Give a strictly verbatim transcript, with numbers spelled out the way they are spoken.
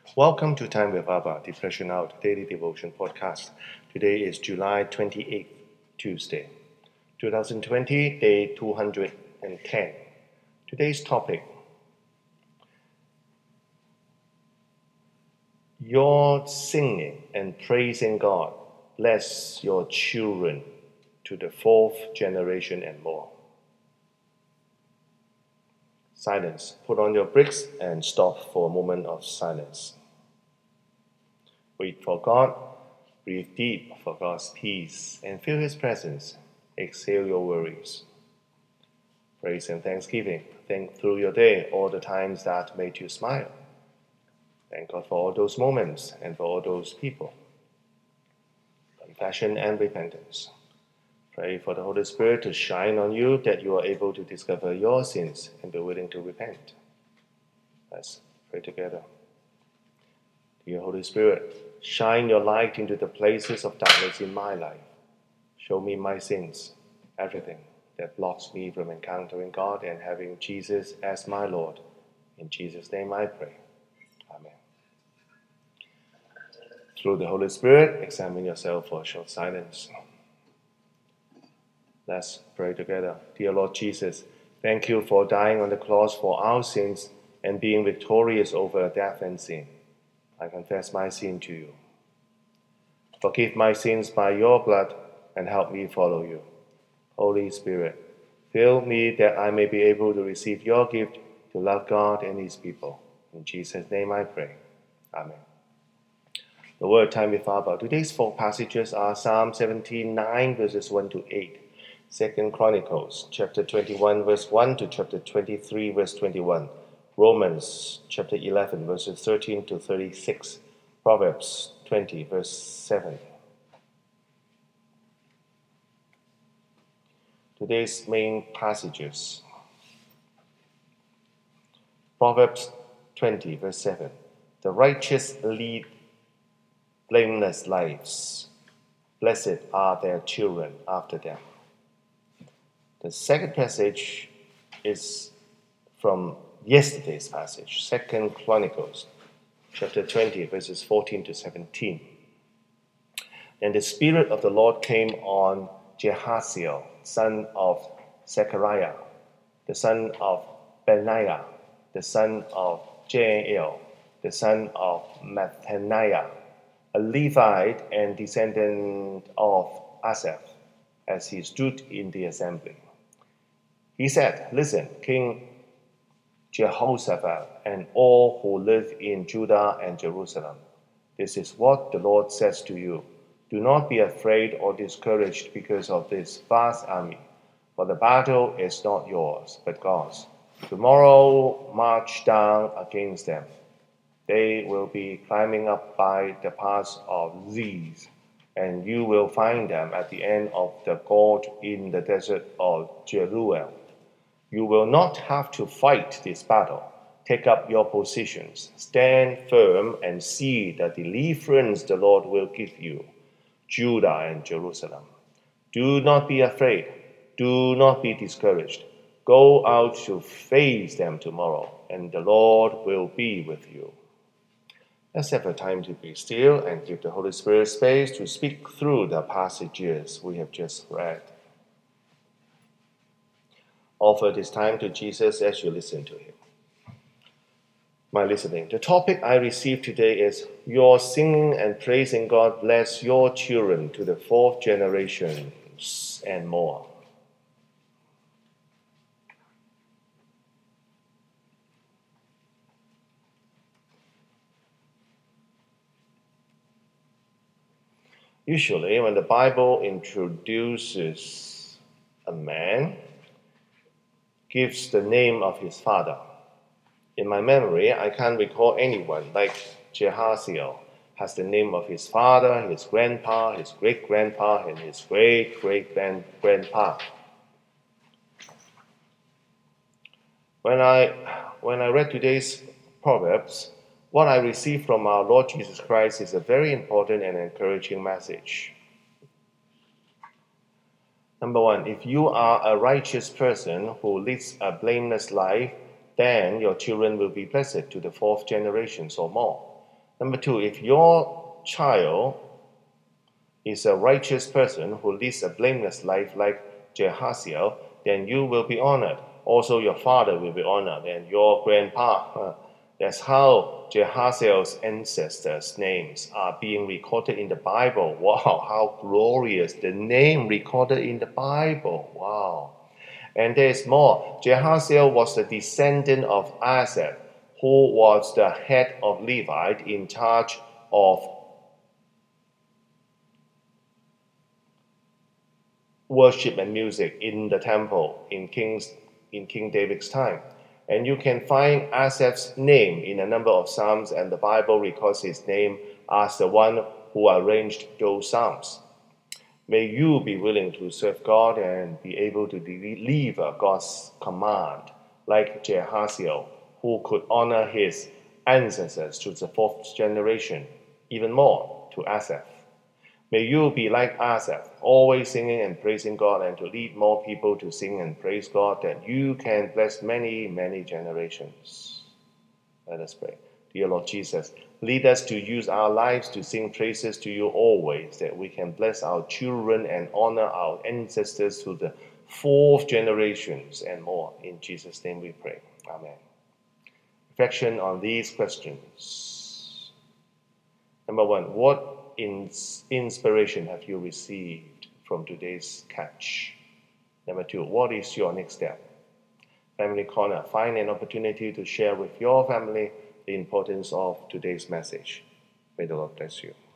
Welcome to Time with Abba, Depression Out Daily Devotion Podcast. Today is July twenty-eighth, Tuesday, twenty twenty, day two hundred ten. Today's topic: your singing and praising God bless your children to the fourth generation and more. Silence. Put on your brakes and stop for a moment of silence. Wait for God, breathe deep for God's peace, and feel His presence. Exhale your worries. Praise and thanksgiving. Think through your day all the times that made you smile. Thank God for all those moments and for all those people. Confession and repentance. Pray for the Holy Spirit to shine on you that you are able to discover your sins and be willing to repent. Let's pray together. Dear Holy Spirit, shine your light into the places of darkness in my life. Show me my sins, everything that blocks me from encountering God and having Jesus as my Lord. In Jesus' name I pray. Amen. Through the Holy Spirit, examine yourself for a short silence. Let's pray together. Dear Lord Jesus, thank you for dying on the cross for our sins and being victorious over death and sin. I confess my sin to you. Forgive my sins by your blood and help me follow you. Holy Spirit, fill me that I may be able to receive your gift to love God and His people. In Jesus' name I pray. Amen. The word time with Abba. Today's four passages are Psalm seventy-nine, verses one to eight. Second Chronicles, chapter twenty-one, verse one to chapter twenty-three, verse twenty-one. Romans, chapter eleven, verses thirteen to thirty-six. Proverbs twenty, verse seven. Today's main passages. Proverbs twenty, verse seven. The righteous lead blameless lives. Blessed are their children after them. The second passage is from yesterday's passage, Second Chronicles, chapter twenty, verses fourteen to seventeen. And the Spirit of the Lord came on Jehaziel, son of Zechariah, the son of Benaiah, the son of Jael, the son of Mattaniah, a Levite and descendant of Asaph, as he stood in the assembly. He said, "Listen, King Jehoshaphat and all who live in Judah and Jerusalem. This is what the Lord says to you. Do not be afraid or discouraged because of this vast army, for the battle is not yours, but God's. Tomorrow march down against them. They will be climbing up by the pass of Ziz, and you will find them at the end of the gorge in the desert of Jeruel. You will not have to fight this battle. Take up your positions, stand firm, and see the deliverance the Lord will give you, Judah and Jerusalem. Do not be afraid. Do not be discouraged. Go out to face them tomorrow, and the Lord will be with you." Let's have a time to be still and give the Holy Spirit space to speak through the passages we have just read. Offer this time to Jesus as you listen to Him. My listening. The topic I received today is your singing and praising God bless your children to the fourth generation and more. Usually, when the Bible introduces a man, gives the name of his father. In my memory, I can't recall anyone like Jehaziel has the name of his father, his grandpa, his great-grandpa, and his great-great-grandpa. When I, when I read today's Proverbs, what I received from our Lord Jesus Christ is a very important and encouraging message. Number one, if you are a righteous person who leads a blameless life, then your children will be blessed to the fourth generations or more. Number two, if your child is a righteous person who leads a blameless life like Jehaziel, then you will be honored. Also, your father will be honored, and your grandpa. That's how Jehaziel's ancestors' names are being recorded in the Bible. Wow, how glorious! The name recorded in the Bible. Wow. And there is more. Jehaziel was the descendant of Asaph, who was the head of Levite in charge of worship and music in the temple in King's, in King David's time. And you can find Asaph's name in a number of psalms, and the Bible records his name as the one who arranged those psalms. May you be willing to serve God and be able to deliver God's command, like Jehaziel, who could honor his ancestors to the fourth generation, even more to Asaph. May you be like Asaph, always singing and praising God, and to lead more people to sing and praise God, that you can bless many, many generations. Let us pray. Dear Lord Jesus, lead us to use our lives to sing praises to you always, that we can bless our children and honor our ancestors to the fourth generations and more. In Jesus' name we pray. Amen. Reflection on these questions. Number one, what inspiration have you received from today's catch? Number two, what is your next step? Family Corner, find an opportunity to share with your family the importance of today's message. May the Lord bless you.